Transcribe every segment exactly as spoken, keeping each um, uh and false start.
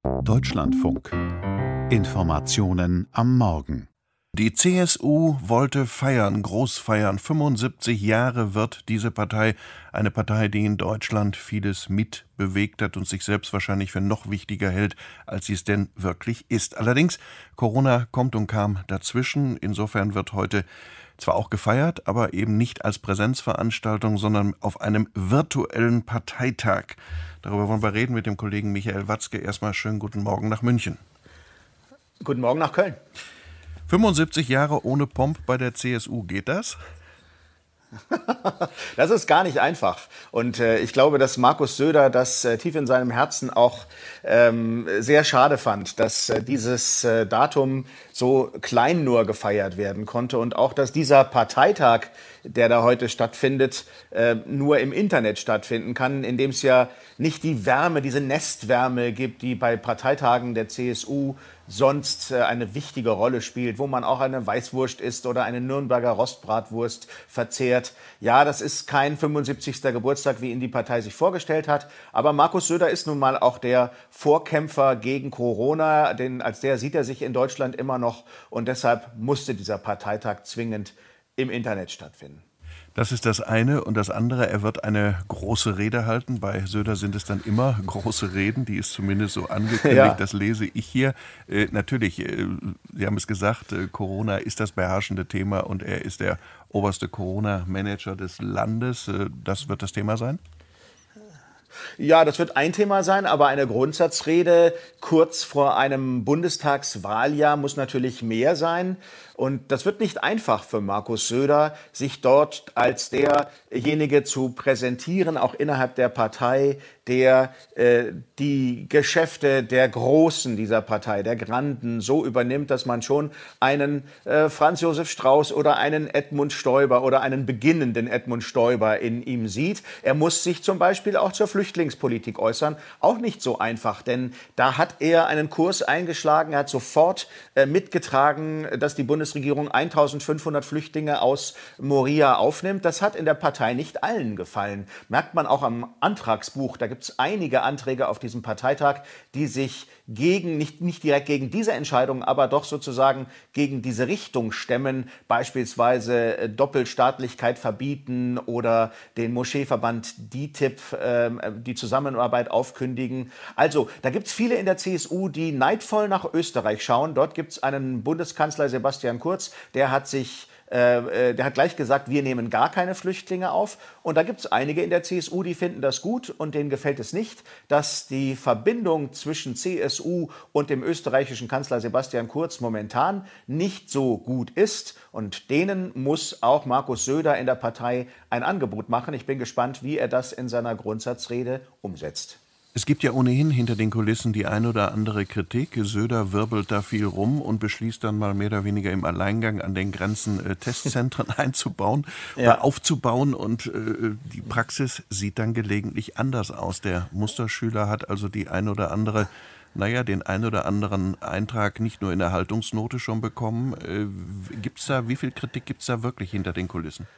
Deutschlandfunk. Informationen am Morgen. Die C S U wollte feiern, groß feiern. fünfundsiebzig Jahre wird diese Partei, eine Partei, die in Deutschland vieles mitbewegt hat und sich selbst wahrscheinlich für noch wichtiger hält, als sie es denn wirklich ist. Allerdings, Corona kommt und kam dazwischen. Insofern wird heute zwar auch gefeiert, aber eben nicht als Präsenzveranstaltung, sondern auf einem virtuellen Parteitag. Darüber wollen wir reden mit dem Kollegen Michael Watzke. Erstmal schönen guten Morgen nach München. Guten Morgen nach Köln. fünfundsiebzig Jahre ohne Pomp bei der C S U, geht das? Das ist gar nicht einfach. Und äh, ich glaube, dass Markus Söder das äh, tief in seinem Herzen auch ähm, sehr schade fand, dass äh, dieses äh, Datum so klein nur gefeiert werden konnte und auch, dass dieser Parteitag, der da heute stattfindet, äh, nur im Internet stattfinden kann, in dem es ja nicht die Wärme, diese Nestwärme gibt, die bei Parteitagen der C S U sonst äh, eine wichtige Rolle spielt, wo man auch eine Weißwurst isst oder eine Nürnberger Rostbratwurst verzehrt. Ja, das ist kein fünfundsiebzigsten Geburtstag, wie ihn die Partei sich vorgestellt hat. Aber Markus Söder ist nun mal auch der Vorkämpfer gegen Corona, denn als der sieht er sich in Deutschland immer noch. Und deshalb musste dieser Parteitag zwingend im Internet stattfinden. Das ist das eine. Und das andere, er wird eine große Rede halten. Bei Söder sind es dann immer große Reden, die ist zumindest so angekündigt, ja. Das lese ich hier. Äh, natürlich, äh, Sie haben es gesagt, äh, Corona ist das beherrschende Thema und er ist der oberste Corona-Manager des Landes. Äh, das wird das Thema sein? Ja, das wird ein Thema sein, aber eine Grundsatzrede kurz vor einem Bundestagswahljahr muss natürlich mehr sein. Und das wird nicht einfach für Markus Söder, sich dort als derjenige zu präsentieren, auch innerhalb der Partei, der äh, die Geschäfte der Großen dieser Partei, der Granden, so übernimmt, dass man schon einen äh, Franz Josef Strauß oder einen Edmund Stoiber oder einen beginnenden Edmund Stoiber in ihm sieht. Er muss sich zum Beispiel auch zur Flüchtlingspolitik äußern. Auch nicht so einfach, denn da hat er einen Kurs eingeschlagen. Er hat sofort äh, mitgetragen, dass die Bundesregierung Regierung eintausendfünfhundert Flüchtlinge aus Moria aufnimmt. Das hat in der Partei nicht allen gefallen. Merkt man auch am Antragsbuch. Da gibt es einige Anträge auf diesem Parteitag, die sich gegen, nicht, nicht direkt gegen diese Entscheidung, aber doch sozusagen gegen diese Richtung stemmen. Beispielsweise Doppelstaatlichkeit verbieten oder den Moscheeverband D I T I B äh, die Zusammenarbeit aufkündigen. Also, da gibt es viele in der C S U, die neidvoll nach Österreich schauen. Dort gibt es einen Bundeskanzler, Sebastian Kurz, der hat sich Äh, der hat gleich gesagt, wir nehmen gar keine Flüchtlinge auf. Und da gibt es einige in der C S U, die finden das gut und denen gefällt es nicht, dass die Verbindung zwischen C S U und dem österreichischen Kanzler Sebastian Kurz momentan nicht so gut ist. Und denen muss auch Markus Söder in der Partei ein Angebot machen. Ich bin gespannt, wie er das in seiner Grundsatzrede umsetzt. Es gibt ja ohnehin hinter den Kulissen die ein oder andere Kritik. Söder wirbelt da viel rum und beschließt dann mal mehr oder weniger im Alleingang an den Grenzen äh, Testzentren einzubauen ja. oder aufzubauen. Und äh, die Praxis sieht dann gelegentlich anders aus. Der Musterschüler hat also die ein oder andere, naja, den ein oder anderen Eintrag nicht nur in der Haltungsnote schon bekommen. Äh, gibt's da, wie viel Kritik gibt es da wirklich hinter den Kulissen?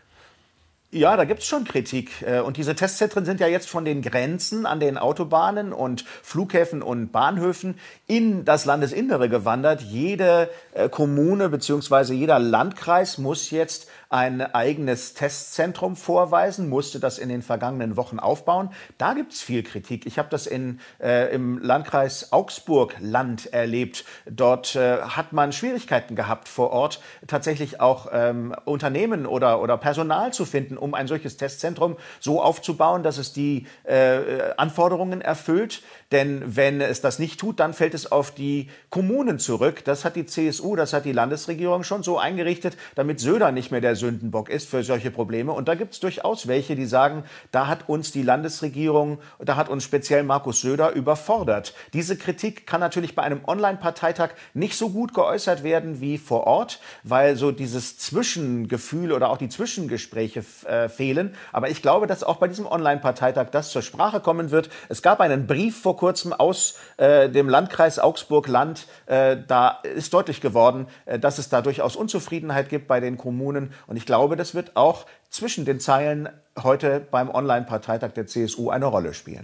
Ja, da gibt's schon Kritik. Und diese Testzentren sind ja jetzt von den Grenzen an den Autobahnen und Flughäfen und Bahnhöfen in das Landesinnere gewandert. Jede Kommune bzw. jeder Landkreis muss jetzt ein eigenes Testzentrum vorweisen, musste das in den vergangenen Wochen aufbauen. Da gibt's viel Kritik. Ich habe das in, äh, im Landkreis Augsburg-Land erlebt. Dort äh, hat man Schwierigkeiten gehabt, vor Ort tatsächlich auch ähm, Unternehmen oder, oder Personal zu finden, um ein solches Testzentrum so aufzubauen, dass es die äh, Anforderungen erfüllt. Denn wenn es das nicht tut, dann fällt es auf die Kommunen zurück. Das hat die C S U, das hat die Landesregierung schon so eingerichtet, damit Söder nicht mehr der Sündenbock ist für solche Probleme. Und da gibt es durchaus welche, die sagen, da hat uns die Landesregierung, da hat uns speziell Markus Söder überfordert. Diese Kritik kann natürlich bei einem Online-Parteitag nicht so gut geäußert werden wie vor Ort, weil so dieses Zwischengefühl oder auch die Zwischengespräche äh, fehlen. Aber ich glaube, dass auch bei diesem Online-Parteitag das zur Sprache kommen wird. Es gab einen Brief vor kurzem aus äh, dem Landkreis Augsburg-Land. Äh, da ist deutlich geworden, äh, dass es da durchaus Unzufriedenheit gibt bei den Kommunen. Und ich glaube, das wird auch zwischen den Zeilen heute beim Online-Parteitag der C S U eine Rolle spielen.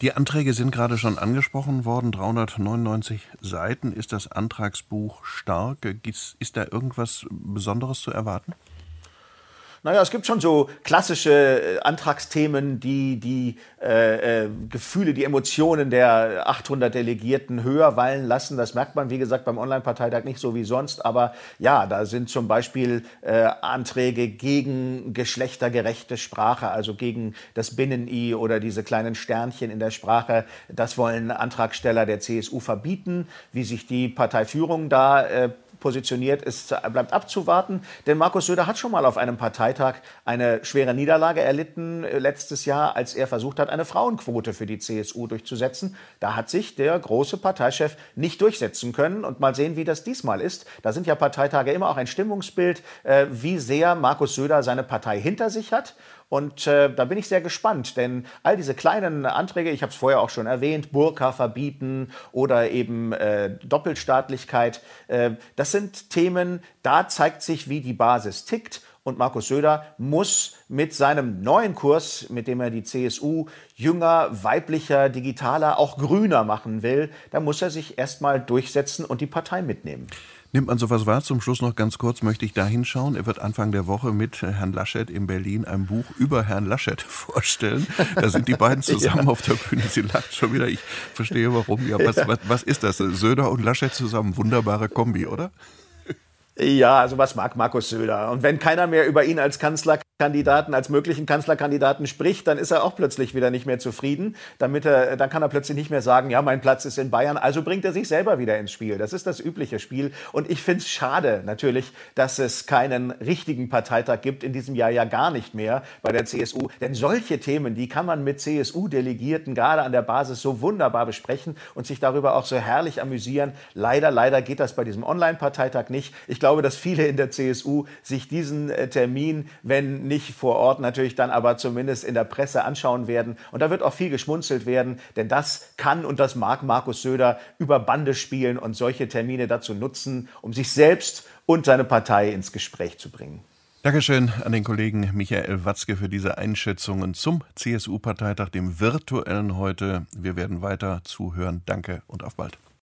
Die Anträge sind gerade schon angesprochen worden, dreihundertneunundneunzig Seiten ist das Antragsbuch stark. Ist da irgendwas Besonderes zu erwarten? Naja, es gibt schon so klassische Antragsthemen, die die äh, äh, Gefühle, die Emotionen der achthundert Delegierten höher wallen lassen. Das merkt man, wie gesagt, beim Online-Parteitag nicht so wie sonst. Aber ja, da sind zum Beispiel äh, Anträge gegen geschlechtergerechte Sprache, also gegen das Binnen-I oder diese kleinen Sternchen in der Sprache. Das wollen Antragsteller der C S U verbieten. Wie sich die Parteiführung da äh, positioniert ist, bleibt abzuwarten. Denn Markus Söder hat schon mal auf einem Parteitag eine schwere Niederlage erlitten letztes Jahr, als er versucht hat, eine Frauenquote für die C S U durchzusetzen. Da hat sich der große Parteichef nicht durchsetzen können. Und mal sehen, wie das diesmal ist. Da sind ja Parteitage immer auch ein Stimmungsbild, äh, wie sehr Markus Söder seine Partei hinter sich hat. Und äh, da bin ich sehr gespannt, denn all diese kleinen Anträge, ich habe es vorher auch schon erwähnt, Burka verbieten oder eben äh, Doppelstaatlichkeit, äh, das sind Themen, da zeigt sich, wie die Basis tickt. Und Markus Söder muss mit seinem neuen Kurs, mit dem er die C S U jünger, weiblicher, digitaler, auch grüner machen will, da muss er sich erstmal durchsetzen und die Partei mitnehmen. Nimmt man sowas wahr? Zum Schluss noch ganz kurz möchte ich da hinschauen. Er wird Anfang der Woche mit Herrn Laschet in Berlin ein Buch über Herrn Laschet vorstellen. Da sind die beiden zusammen ja auf der Bühne. Sie lacht schon wieder. Ich verstehe warum. Ja, was, was, was ist das? Söder und Laschet zusammen. Wunderbare Kombi, oder? Ja, also was mag Markus Söder? Und wenn keiner mehr über ihn als Kanzlerkandidaten, als möglichen Kanzlerkandidaten spricht, dann ist er auch plötzlich wieder nicht mehr zufrieden. Damit er, dann kann er plötzlich nicht mehr sagen, ja, mein Platz ist in Bayern. Also bringt er sich selber wieder ins Spiel. Das ist das übliche Spiel. Und ich finde es schade natürlich, dass es keinen richtigen Parteitag gibt. In diesem Jahr ja gar nicht mehr bei der C S U. Denn solche Themen, die kann man mit C S U-Delegierten gerade an der Basis so wunderbar besprechen und sich darüber auch so herrlich amüsieren. Leider, leider geht das bei diesem Online-Parteitag nicht. Ich Ich glaube, dass viele in der C S U sich diesen Termin, wenn nicht vor Ort, natürlich dann aber zumindest in der Presse anschauen werden. Und da wird auch viel geschmunzelt werden, denn das kann und das mag Markus Söder über Bande spielen und solche Termine dazu nutzen, um sich selbst und seine Partei ins Gespräch zu bringen. Dankeschön an den Kollegen Michael Watzke für diese Einschätzungen zum C S U-Parteitag, dem virtuellen heute. Wir werden weiter zuhören. Danke und auf bald.